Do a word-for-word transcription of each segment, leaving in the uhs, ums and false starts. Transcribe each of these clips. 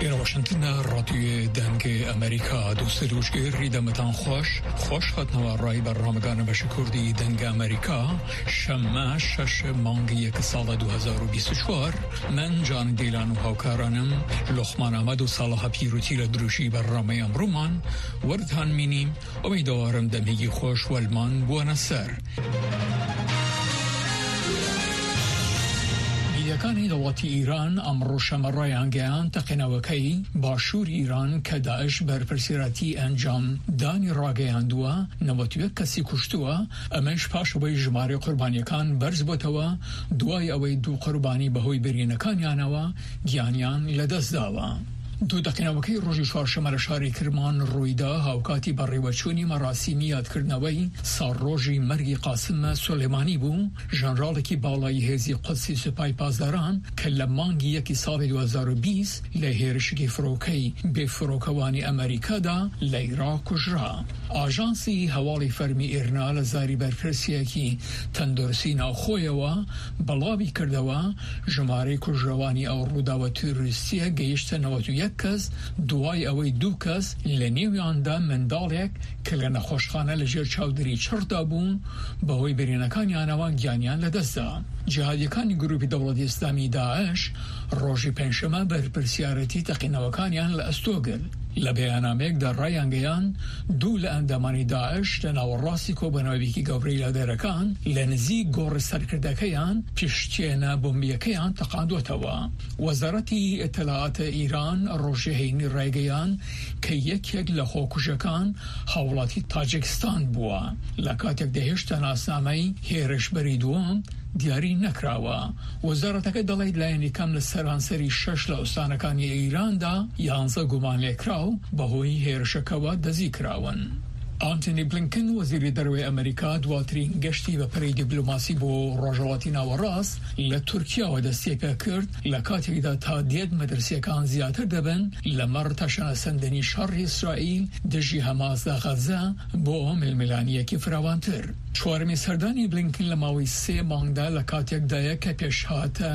إلى واشنطن راديو دنگ أمريكا دوست روشگیر ریدمتان خوش خوش خدنوا رای برنامگان بشکردی دنگ أمريكا شما شش مانگ یک سال دو هزار و بیست و چهار من جان دیلان و هاوکارانم لخمان آمد و صلاح پیروتی لدروشی برنامه امرومان وردهان مینیم امیدوارم دمیگی خوش والمان بوانسر. یکانی دولتی ایران امروز شمرای انگیان تقنوکی باشور ایران که داعش بر پرسیراتی انجام دانی راگیان دوا نوتیو کسی کشتوا امش پاش وی جماری قربانیکان برز بوتوا دوای اوی دو قربانی بهوی برینکان یانوا گیانیان لدست داوا. دو دقیقه روزی چهارشنبه شهری کرمان رویدا هاوکاتی برای وچونی مراسمی یادکردنەوەی سالڕۆژی مەرگی قاسم سلێمانی بوو ژنراڵێکی باڵای هێزی قودسی سوپای پاسداران کە لە مانگی یەکی ساڵی دو هزار و بیست لە هێرشێکی فڕۆکەی بێفڕۆکەوانی ئەمریکادا لە عێراق کوژرا. ئاژانسی هەواڵی فەرمی ئێرنا لە زاری بەرپرسیەکی تەندروستی ناوخۆیەوە بەڵاوی کردەوە ژمارەی کوژراوانی ئەو ڕووداوە تۆریستیە گەیشتە نەوەت و یەک کەس دوای ئەوەی دوو کەس لە نێویاندا منداڵێک کە لە نەخۆشخانە لەژێر چاودێری چڕدا بوون بەهۆی برینەکانیانەوە گیانیان لەدەستدا. جیهادیەکانی گروپی دەوڵەتی ئیسلامی داعش ڕۆژی پێنجشەمە بەرپرسیارەتی تەقینەوەکانیان لە ئەستۆگل. لە بەیانامەیەکدا ڕایانگەیان دوو لە ئەندامانی داعش لە ناوەڕاستی کۆبوونەوەیەکی گەورەی لادێرەکان لە نزیک گۆڕی سەرکردەکەیان پشتێنە بۆمبیەکەیان تەقاندوتەوە. وەزارەتی ئیتلاعاتە ئیران ڕۆژی هەینی ڕایگەیان کە یەکێک لە خۆکوژەکان هاوڵاتی تاجیکستان بووە لە کاتێک دەهێشتە ناسنامەی هێرشبەری دووەم دیاری نەکراوە. وەزارەتەکە دەڵێت لایەنی کەم لە سەرانسەری شەش لە ئوستانەکانی ئیراندا یانزە گومان لێکراو بەهۆی هێرشەکەوە دەزی کراون. ئانتۆنی بلینکن وەزیری دەرەوەی ئەمریکا دواترین گەشتی بە پەرەی دیپلۆماسی بۆ ڕۆژهەڵاتی ناوەڕاست لە تورکیاوە دەستی پێ کرد لە کاتێکدا تا دێت مەدرسیەکان زیاتر دەبن لەمەڕ تەشەنە سەندنی شەڕی ئیسرائیل دژی هەماس لە غەزە بۆ ململانیەکی فراوانتر. چوارمی سەردانی بلینکن لە ماوەی سێ مانگدا لە کاتێکدایە کە پێشهاتە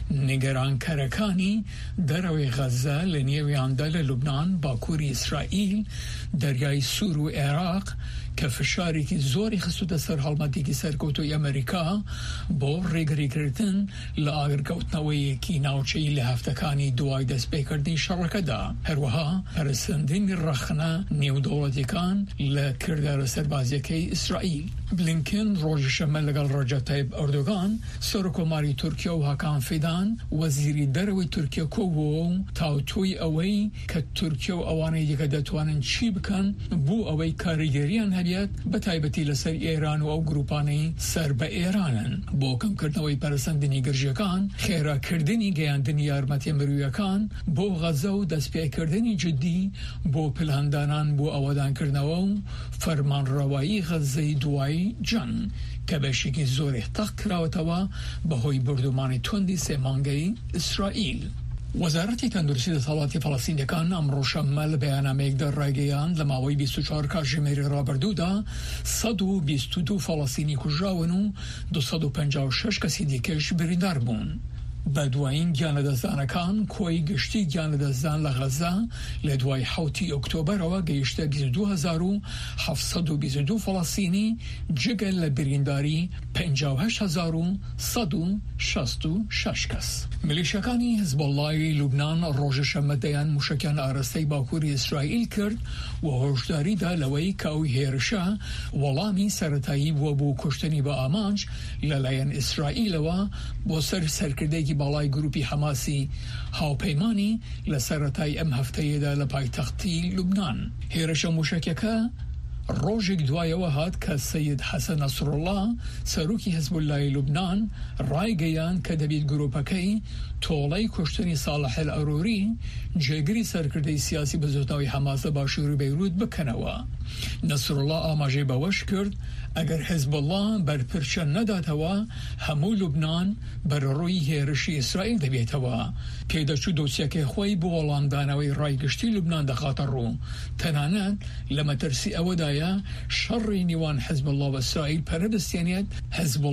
نیگەرانکەرەکانی دەرەوەی غەزە لە نێویاندا لە لوبنان باکووری ئیسرائیل دەریای سوور و عێراق کە فشارێکی زۆری خستوتە سەر هەڵمەتێکی سەرکەوتووی ئەمریکا بۆ ڕێگریکردن لە ئاگرکەوتنەوەیەکی ناوچەی لە هەفتەکانی دوای دەستپێکردنی شەڕەکەدا. هەروەها پەرسەندنی ڕەخنە نێودەوڵەتیەکان لە کردارە سەربازیەکەی ئیسرائیل. بلینکن ڕۆژی شەمە لەگەڵ ڕەجەب تایب ئەردۆغان سەرۆکۆماری تورکیا و هاکان فیدان وەزیری دەرەوەی تورکیا کۆبووە و تاوتوی ئەوەی کە تورکیا و ئەوانەی دیکە دەتوانن چی بکەن بۆ ئەوەی کاریگەریان هەبێت بەتایبەتی لەسەر ئێران و ئەو گروپانەی سەر بە ئێرانن بۆ کەمکردنەوەی پەرسەندنی گرژیەکان، خێراکردنی گەیاندنی یارمەتیە مرویەکان بۆ غەزە و دەستپێکردنی جدی بۆ پلاندانان بۆ ئەوەدانکردنەوە و فەرمانڕەوایی غەزەی دوای جەنگ کە بەشێکی زۆری تەق کراوەتەوە بەهۆی بردومانی توندی سێمانگەی ئیسرائیل. وەزارەتی تەندروستی دەسەڵاتی فەڵەستینیەکان ئەمڕۆ شەممە لە بەیانامەیەکدا ڕایگەیاند لە ماوەی بیست و چوار کاتژمێری ڕابردوودا سەد و بیست و دوو فەڵەستینی کوژراون و دوو سەد و پەنجا و شەش کەسی دیکەش بریندار بوون. بەدوایین گیانلەدەستدانەکان کۆی گشتی گیانلەدەستدان لە غەزە لە دوای حوتی ئۆکتۆبەرەوە گەیشتە بیست و دوو هەزار و حەفت سەد و بیست و دوو فەڵەستینی جگەل لە برینداری پەنجا و هەشت هەزار و سەد و شەست و شەش کەس. ملیشەکانی حیزبوڵڵای لوبنان ڕۆژە شەممە دەیان موشکیان ئاراستەی باکووری ئیسرائیل کرد و هۆشداریدا لەوەی کە ئەو هێرشە وەڵامی سەرەتایی بووە بۆ کوشتنی بە ئامانج لەلایەن ئیسرائیلەوە بۆ سەر سەرکردەیەکی باڵای گروپی حەماسی هاوپەیمانی لە سەرەتای ئەم هەفتەیەدا لە پایتەختی لوبنان. هێرشە موشکەکە ڕۆژێک دوایەوە هات کە سەید حەسەن نەسڕوڵڵا سەرۆکی حیزبوڵڵای لوبنان ڕایگەیان کە دەبێت گروپەکەی تۆڵەی کوشتنی ساڵح ئەرۆری جێگری سەرکردەی سیاسی بەزۆتنەوەی حەماس لە باشووری بەیروت بکەنەوە. نەسڕوڵڵا ئاماژەی بەوەش کرد ئەگەر حیزبوڵڵا بەرپرچە نەداتەوە هەموو لوبنان بەرەڕووی هێرشی ئیسرائیل دەبێتەوە. پێدەچوو دۆسیەکەی خۆی بۆ وەڵامدانەوەی ڕایگشتی لوبنان دەخاتە ڕوو. تەنانەت لە مەترسی ئەوەدایە شەڕی نیوان حیزبوڵڵا و ئیسرائیل پەرەدەستێنێت. حیزبوڵڵا